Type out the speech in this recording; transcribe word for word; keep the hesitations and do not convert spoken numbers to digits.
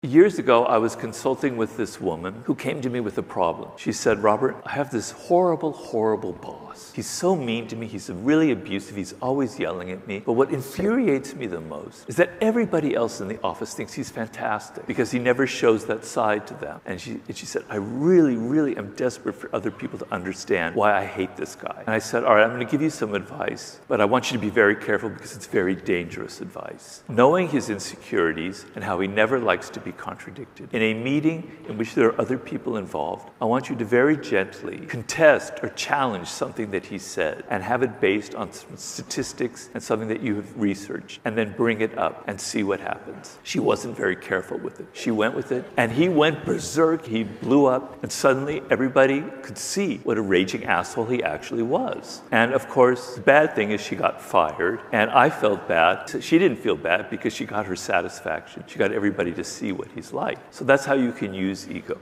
Years ago, I was consulting with this woman who came to me with a problem. She said, Robert, I have this horrible, horrible boss. He's so mean to me. He's really abusive. He's always yelling at me. But what infuriates me the most is that everybody else in the office thinks he's fantastic because he never shows that side to them. And she, and she said, I really, really am desperate for other people to understand why I hate this guy. And I said, all right, I'm going to give you some advice, but I want you to be very careful because it's very dangerous advice. Knowing his insecurities and how he never likes to be contradicted. In a meeting in which there are other people involved, I want you to very gently contest or challenge something that he said and have it based on some statistics and something that you have researched, and then bring it up and see what happens. She wasn't very careful with it. She went with it and he went berserk. He blew up and suddenly everybody could see what a raging asshole he actually was. And of course, the bad thing is she got fired and I felt bad. She didn't feel bad because she got her satisfaction. She got everybody to see what he's like. So that's how you can use ego.